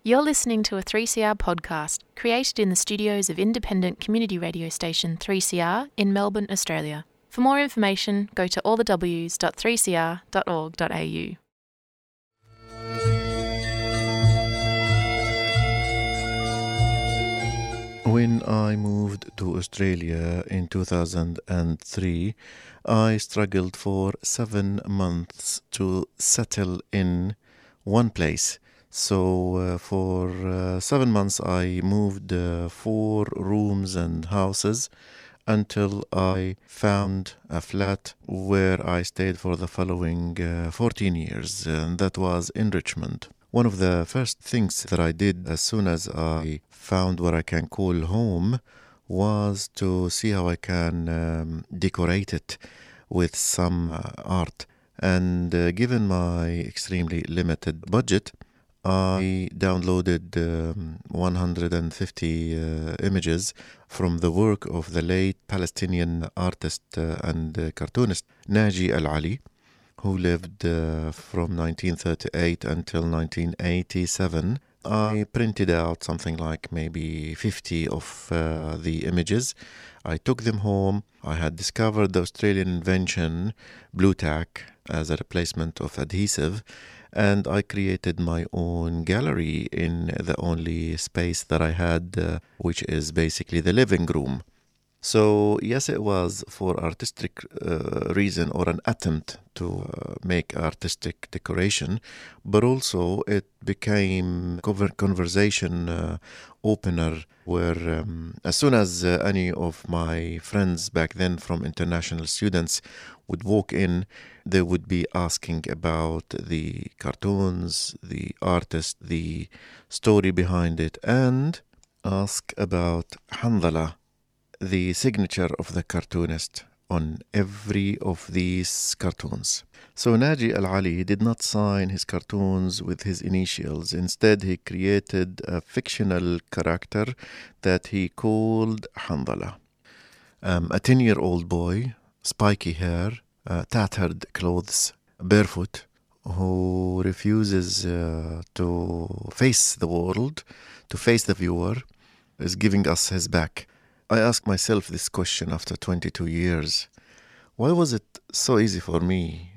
You're listening to a 3CR podcast created in the studios of independent community radio station 3CR in Melbourne, Australia. For more information, go to allthews.3cr.org.au. When I moved to Australia in 2003, I struggled for 7 months to settle in one place. So for 7 months I moved 4 rooms and houses until I found a flat where I stayed for the following 14 years, and that was in Richmond. One of the first things that I did as soon as I found what I can call home was to see how I can decorate it with some art. And given my extremely limited budget, I downloaded 150 images from the work of the late Palestinian artist and cartoonist Naji Al-Ali, who lived from 1938 until 1987. I printed out something like maybe 50 of the images. I took them home. I had discovered the Australian invention, Blue Tack, as a replacement of adhesive, and I created my own gallery in the only space that I had, which is basically the living room. So yes, it was for artistic reason or an attempt to make artistic decoration, but also it became conversation opener where as soon as any of my friends back then from international students would walk in, they would be asking about the cartoons, the artist, the story behind it, and ask about Handala, the signature of the cartoonist on every of these cartoons. So Naji Al-Ali did not sign his cartoons with his initials. Instead, he created a fictional character that he called Handala. A 10-year-old boy, spiky hair, tattered clothes, barefoot, who refuses to face the world, to face the viewer, is giving us his back. I ask myself this question after 22 years. Why was it so easy for me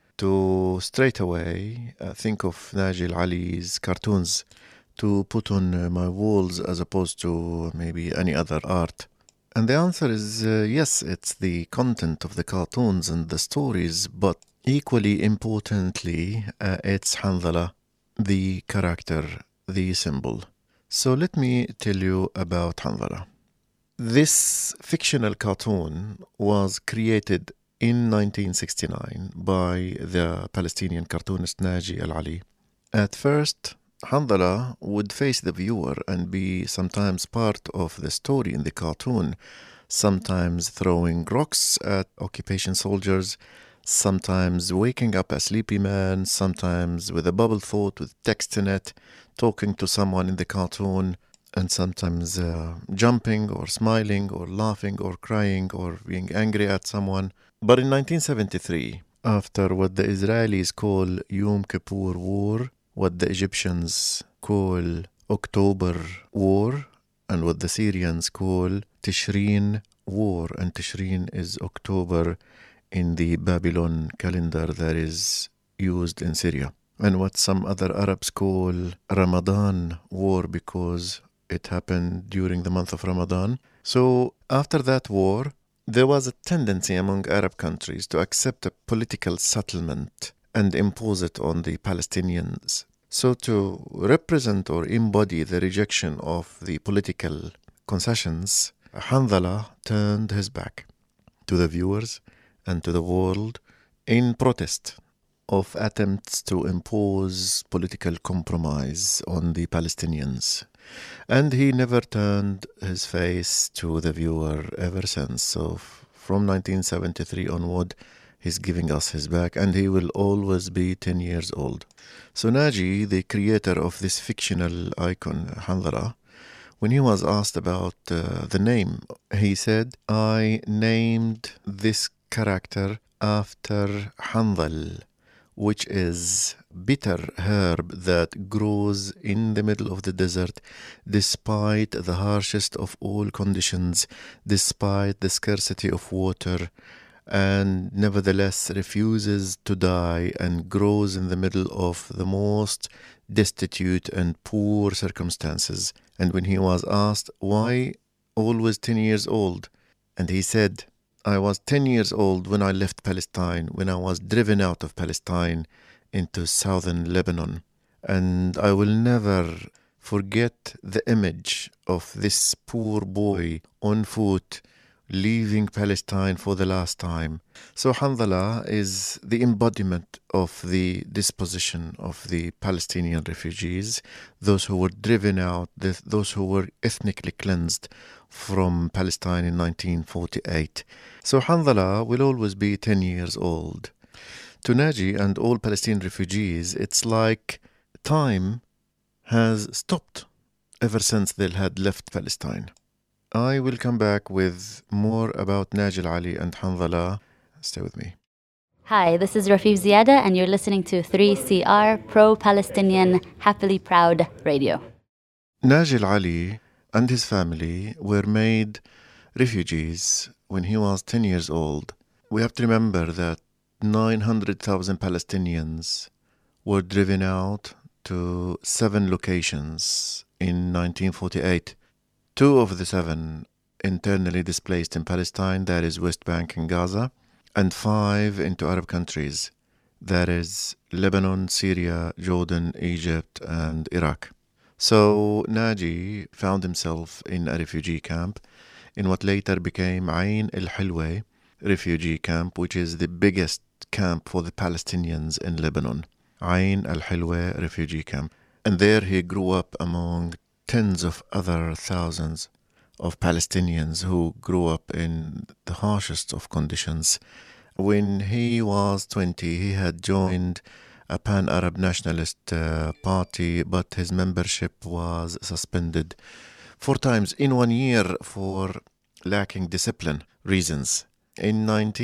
to straight away think of Naji Al-Ali's cartoons to put on my walls as opposed to maybe any other art? And the answer is yes, it's the content of the cartoons and the stories, but equally importantly, it's Handala, the character, the symbol. So let me tell you about Handala. This fictional cartoon was created in 1969 by the Palestinian cartoonist Naji Al-Ali. At first, Handala would face the viewer and be sometimes part of the story in the cartoon, sometimes throwing rocks at occupation soldiers, sometimes waking up a sleepy man, sometimes with a bubble thought with text in it, talking to someone in the cartoon, and sometimes jumping or smiling or laughing or crying or being angry at someone. But in 1973, after what the Israelis call Yom Kippur War, what the Egyptians call October War, and what the Syrians call Tishreen War, and Tishreen is October in the Babylon calendar that is used in Syria, and what some other Arabs call Ramadan War because it happened during the month of Ramadan. So after that war, there was a tendency among Arab countries to accept a political settlement and impose it on the Palestinians. So to represent or embody the rejection of the political concessions, Handala turned his back to the viewers and to the world in protest of attempts to impose political compromise on the Palestinians. And he never turned his face to the viewer ever since. So from 1973 onward, he's giving us his back, and he will always be 10 years old. So Naji, the creator of this fictional icon, Handala, when he was asked about the name, he said, I named this character after Handal, which is bitter herb that grows in the middle of the desert despite the harshest of all conditions, despite the scarcity of water, and nevertheless refuses to die and grows in the middle of the most destitute and poor circumstances. And when he was asked why always 10 years old, and he said, I was 10 years old when I left Palestine, when I was driven out of Palestine into southern Lebanon. And I will never forget the image of this poor boy on foot leaving Palestine for the last time. So Hanzala is the embodiment of the disposition of the Palestinian refugees, those who were driven out, those who were ethnically cleansed from Palestine in 1948. So Hanzala will always be 10 years old. To Naji and all Palestinian refugees, it's like time has stopped ever since they had left Palestine. I will come back with more about Naji Al-Ali and Hanzala. Stay with me. Hi, this is Rafif Ziada, and you're listening to 3CR, pro-Palestinian, happily proud radio. Naji Al-Ali and his family were made refugees when he was 10 years old. We have to remember that 900,000 Palestinians were driven out to 7 locations in 1948. 2 of the 7 internally displaced in Palestine, that is West Bank and Gaza, and 5 into Arab countries, that is Lebanon, Syria, Jordan, Egypt, and Iraq. So Naji found himself in a refugee camp in what later became Ain al-Hilwa refugee camp, which is the biggest camp for the Palestinians in Lebanon. Ain al-Hilwa refugee camp. And there he grew up among tens of other thousands of Palestinians who grew up in the harshest of conditions. When he was 20, he had joined a pan-Arab nationalist party, but his membership was suspended 4 times in 1 year for lacking discipline reasons. In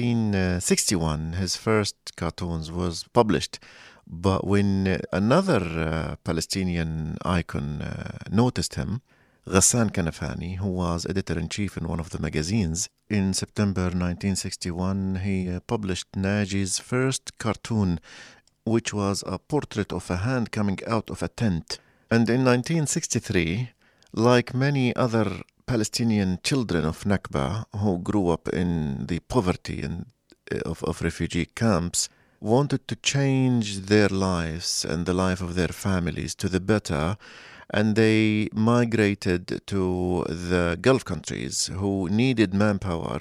1961, his first cartoons was published. But when another Palestinian icon noticed him, Ghassan Kanafani, who was editor-in-chief in one of the magazines, in September 1961, he published Naji's first cartoon, which was a portrait of a hand coming out of a tent. And in 1963, like many other Palestinian children of Nakba who grew up in the poverty of refugee camps, wanted to change their lives and the life of their families to the better, and they migrated to the Gulf countries who needed manpower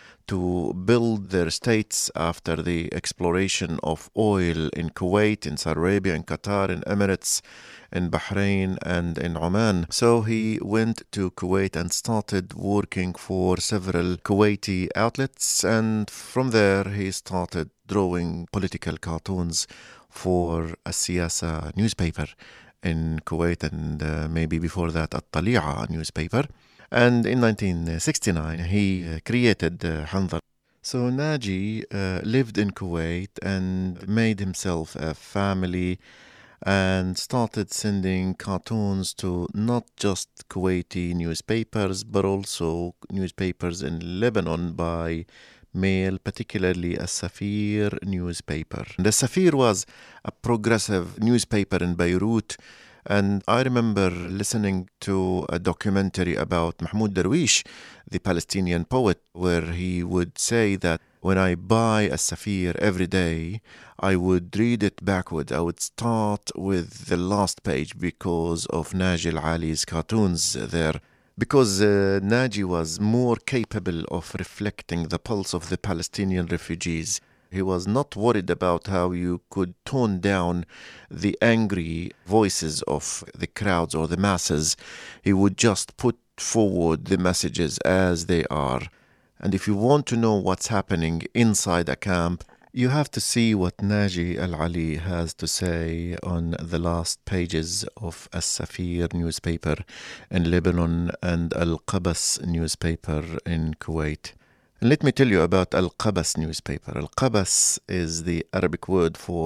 to build their states after the exploration of oil in Kuwait, in Saudi Arabia, in Qatar, in Emirates, in Bahrain, and in Oman. So he went to Kuwait and started working for several Kuwaiti outlets, and from there he started drawing political cartoons for a Siyasa newspaper in Kuwait, and maybe before that At-Tali'a newspaper. And in 1969, he created Hanzala. So Naji lived in Kuwait and made himself a family and started sending cartoons to not just Kuwaiti newspapers, but also newspapers in Lebanon by mail, particularly a Safir newspaper. The Safir was a progressive newspaper in Beirut, and I remember listening to a documentary about Mahmoud Darwish, the Palestinian poet, where he would say that when I buy a Safir every day, I would read it backwards. I would start with the last page because of Naji Al-Ali's cartoons there. Because Naji was more capable of reflecting the pulse of the Palestinian refugees. He was not worried about how you could tone down the angry voices of the crowds or the masses. He would just put forward the messages as they are. And if you want to know what's happening inside a camp, you have to see what Naji Al-Ali has to say on the last pages of As-Safir newspaper in Lebanon and Al-Qabas newspaper in Kuwait. And let me tell you about Al-Qabas newspaper. Al-Qabas is the Arabic word for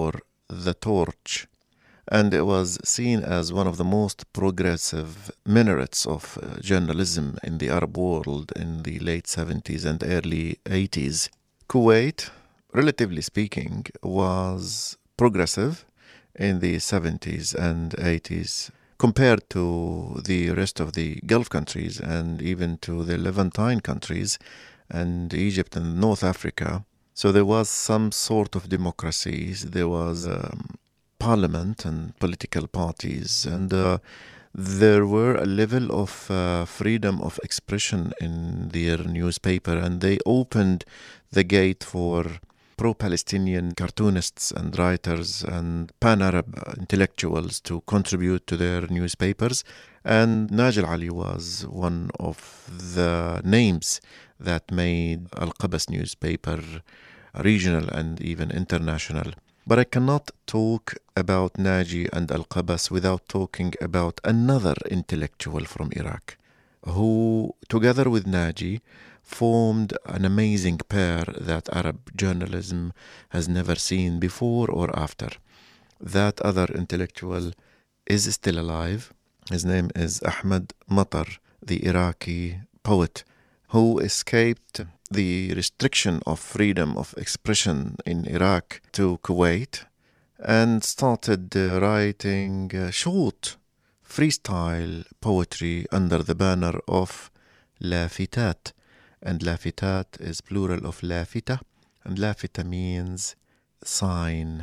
the torch, and it was seen as one of the most progressive minarets of journalism in the Arab world in the late 70s and early 80s. Kuwait, relatively speaking, was progressive in the 70s and 80s compared to the rest of the Gulf countries and even to the Levantine countries and Egypt and North Africa. So there was some sort of democracy. There was parliament and political parties, and there were a level of freedom of expression in their newspaper, and they opened the gate for pro-Palestinian cartoonists and writers and pan-Arab intellectuals to contribute to their newspapers. And Naji Al-Ali was one of the names that made Al-Qabas newspaper regional and even international. But I cannot talk about Naji and Al-Qabas without talking about another intellectual from Iraq, who, together with Naji, formed an amazing pair that Arab journalism has never seen before or after. That other intellectual is still alive. His name is Ahmed Matar, the Iraqi poet, who escaped the restriction of freedom of expression in Iraq to Kuwait and started writing short freestyle poetry under the banner of Lafitat. And Lafitat is plural of Lafita, and Lafita means sign.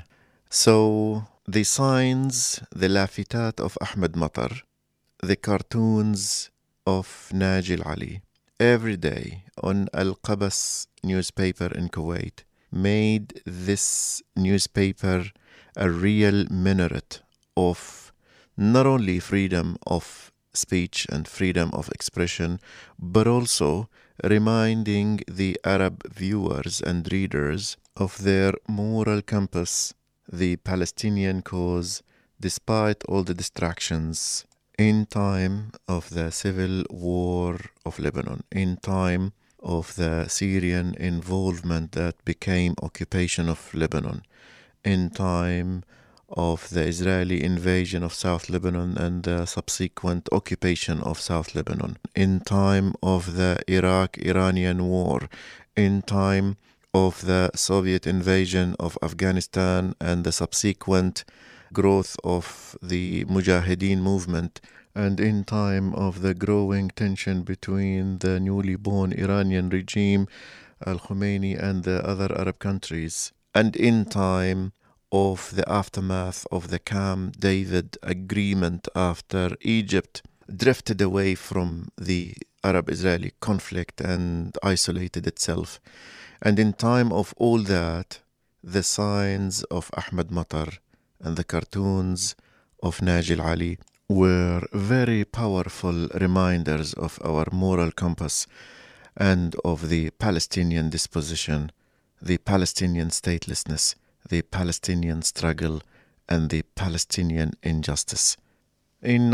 So the signs, the Lafitat of Ahmed Matar, the cartoons of Naji Al-Ali, every day on Al-Qabas newspaper in Kuwait, made this newspaper a real minaret of not only freedom of speech and freedom of expression, but also reminding the Arab viewers and readers of their moral compass, the Palestinian cause, despite all the distractions, in time of the civil war of Lebanon, in time of the Syrian involvement that became occupation of Lebanon, in time of the Israeli invasion of South Lebanon and the subsequent occupation of South Lebanon, in time of the Iraq-Iranian war, in time of the Soviet invasion of Afghanistan and the subsequent growth of the Mujahideen movement, and in time of the growing tension between the newly born Iranian regime, Al-Khomeini, and the other Arab countries, and in time of the aftermath of the Camp David agreement after Egypt drifted away from the Arab-Israeli conflict and isolated itself. And in time of all that, the signs of Ahmed Matar and the cartoons of Naji Al-Ali were very powerful reminders of our moral compass and of the Palestinian disposition, the Palestinian statelessness, the Palestinian struggle, and the Palestinian injustice. In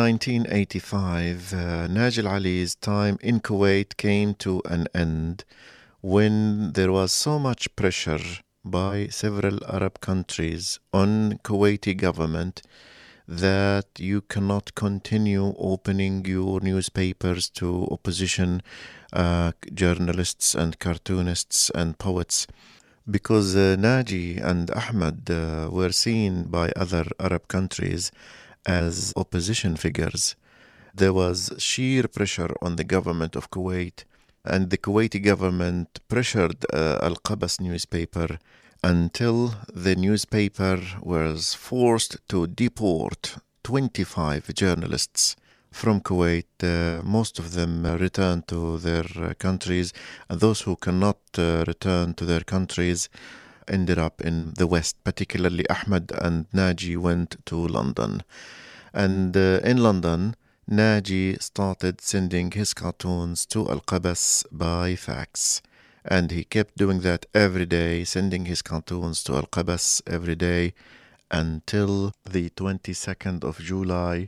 1985, Naji Al-Ali's time in Kuwait came to an end when there was so much pressure by several Arab countries on Kuwaiti government that you cannot continue opening your newspapers to opposition journalists and cartoonists and poets, because Naji and Ahmed were seen by other Arab countries as opposition figures. There was sheer pressure on the government of Kuwait, and the Kuwaiti government pressured Al-Qabas newspaper until the newspaper was forced to deport 25 journalists from Kuwait. Most of them returned to their countries, and those who cannot return to their countries ended up in the West. Particularly Ahmed and Naji went to London. And in London, Naji started sending his cartoons to Al-Qabas by fax. And he kept doing that every day, sending his cartoons to Al-Qabas every day until the 22nd of July,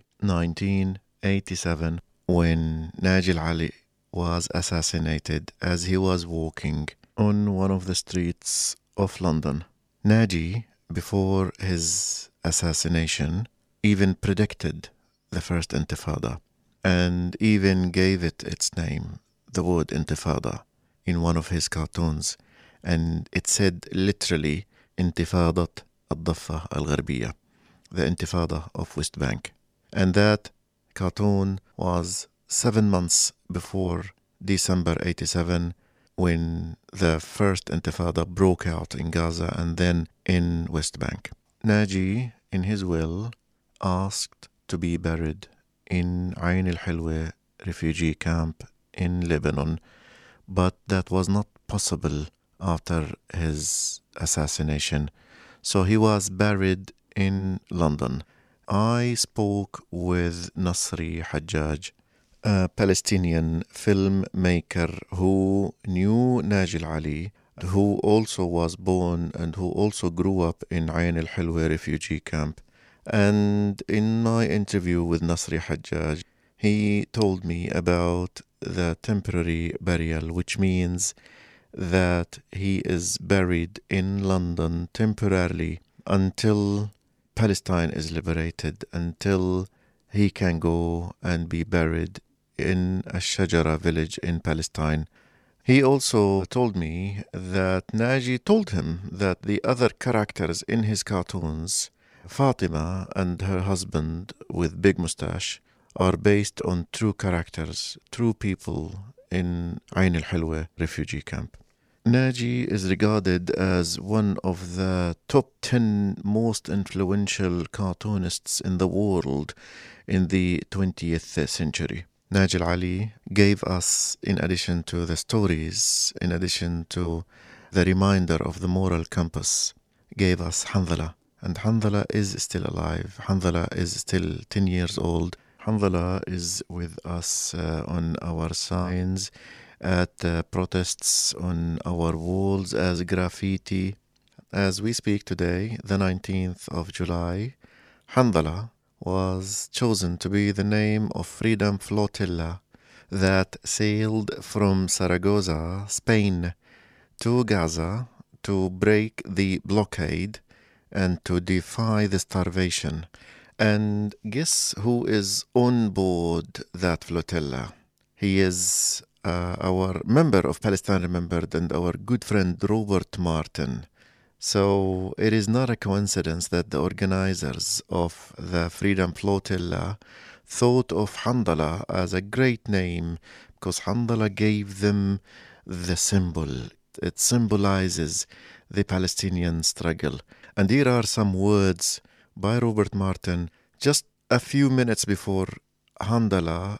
1987, when Naji Al-Ali was assassinated as he was walking on one of the streets of London. Naji before his assassination, even predicted the first Intifada and even gave it its name, the word Intifada, in one of his cartoons. And it said literally, Intifadat al-Daffa al-Gharbiyya, the Intifada of West Bank. And that cartoon was 7 months before December 87, when the first Intifada broke out in Gaza and then in West Bank. Naji, in his will, asked to be buried in Ain al-Hilwa refugee camp in Lebanon, but that was not possible after his assassination. So he was buried in London. I spoke with Nasri Hajjaj, a Palestinian filmmaker who knew Naji al-Ali, who also was born and who also grew up in Ain al-Hilwa refugee camp. And in my interview with Nasri Hajjaj, he told me about the temporary burial, which means that he is buried in London temporarily until Palestine is liberated, until he can go and be buried in a Shajara village in Palestine. He also told me that Naji told him that the other characters in his cartoons, Fatima and her husband with big mustache, are based on true characters, true people in Ain al-Hilwa refugee camp. Naji is regarded as one of the top 10 most influential cartoonists in the world in the 20th century. Naji al-Ali gave us, in addition to the stories, in addition to the reminder of the moral compass, gave us Hanzala. And Hanzala is still alive. Hanzala is still 10 years old. Hanzala is with us on our signs, at protests on our walls, as graffiti. As we speak today, the 19th of July, Hanzala was chosen to be the name of Freedom Flotilla that sailed from Zaragoza, Spain, to Gaza to break the blockade and to defy the starvation. And guess who is on board that flotilla? He is our member of Palestine Remembered and our good friend Robert Martin. So it is not a coincidence that the organizers of the Freedom Flotilla thought of Hanzala as a great name because Hanzala gave them the symbol. It symbolizes the Palestinian struggle. And here are some words by Robert Martin just a few minutes before Hanzala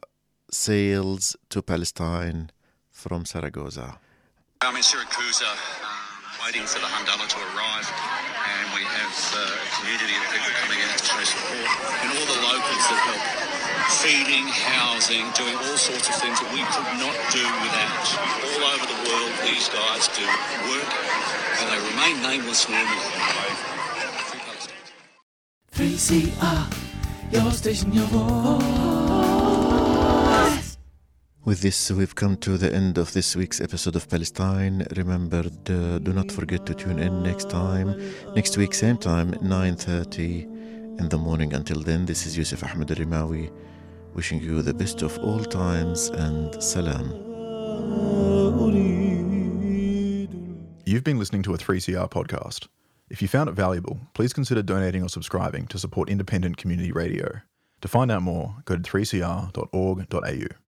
sails to Palestine from Zaragoza. I'm in Siracusa, waiting for the Hanzala to arrive, and we have a community of people coming out to show support, and all the locals that help, feeding, housing, doing all sorts of things that we could not do without. All over the world, these guys do work, and they remain nameless normally. 3CR, your station, your voice. With this, we've come to the end of this week's episode of Palestine. Remember, do not forget to tune in next time. Next week, same time, 9:30 in the morning. Until then, this is Yusuf Ahmed Al-Rimawi, wishing you the best of all times and salam. You've been listening to a 3CR podcast. If you found it valuable, please consider donating or subscribing to support independent community radio. To find out more, go to 3cr.org.au.